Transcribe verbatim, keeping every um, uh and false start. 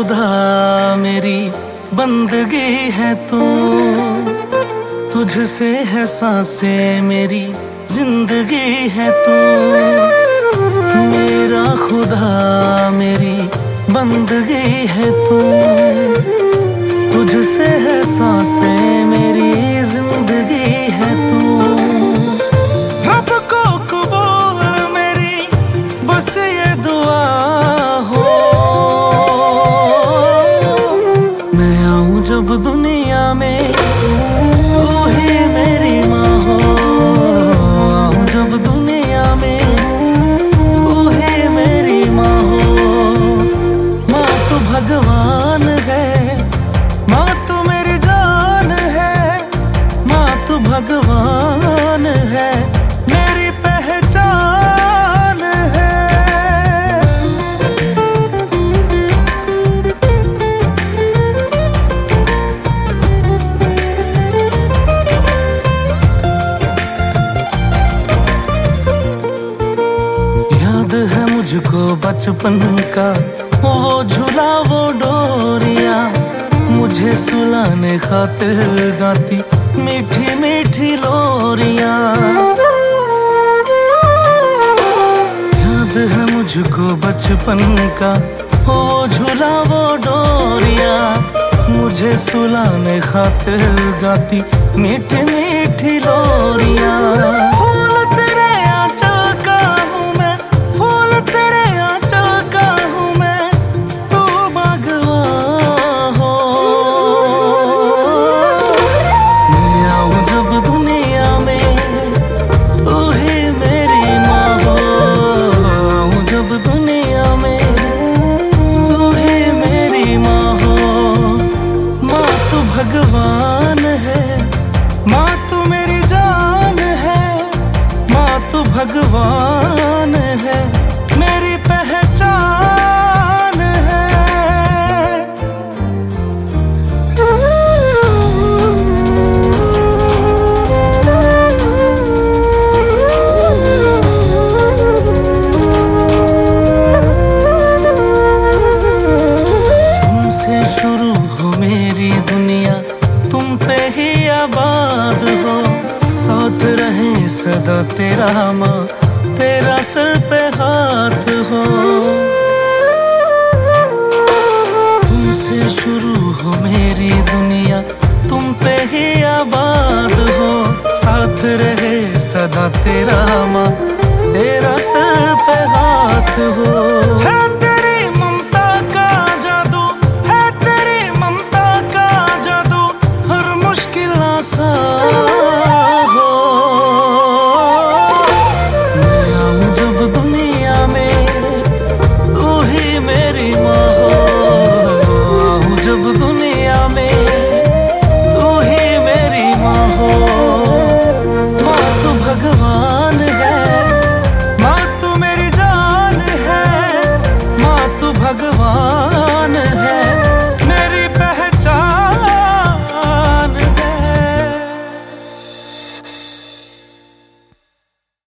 खुदा मेरी बंदगी है तू, तुझसे है सांसें मेरी जिंदगी है तू। मेरा खुदा मेरी बंदगी है तू, तुझसे है सांसें मेरी जिंदगी है तू। रब को कबूल मेरी बस ये दुआ हो, मैं आऊं जब दुनिया में तू ही मेरी माँ हो। आऊं जब दुनिया में तू ही मेरी माँ हो। माँ तो भगवान है, माँ तो मेरी जान है। माँ तो भगवान है, मेरी पहचान है। याद है मुझको बचपन का वो झूला वो डोरिया, मुझे सुलाने खातिर गाती मीठी मीठी लोरियां। याद है मुझको बचपन का वो झूला वो डोरिया, मुझे सुलाने खातिर गाती मीठी मीठी लोरियां। फूल तेरे आंचल का हूँ मैं, फूल तेरे आंचल का हूँ मैं, तू बागवां हो। मैं आऊं जब दुनिया में तू ही मेरी माँ हो। आऊं जब दुनिया में तू ही मेरी माँ हो। माँ तू भगवान है, माँ तू मेरी जान है। माँ तू भगवान है, मेरी पहचान है। तुमसे शुरू हो मेरी दुनिया, तुम पे ही आबाद हो। साथ रहे सदा तेरा माँ, तेरा सर पे हाथ हो। तुमसे शुरू हो मेरी दुनिया, तुम पे ही आबाद हो। साथ रहे सदा तेरा माँ,